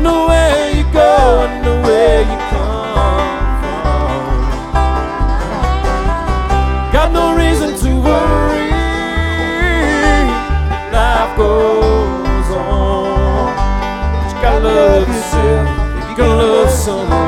know where you go, I know where you come from. Got no reason to worry, life goes on. But you gotta love yourself if you can love someone.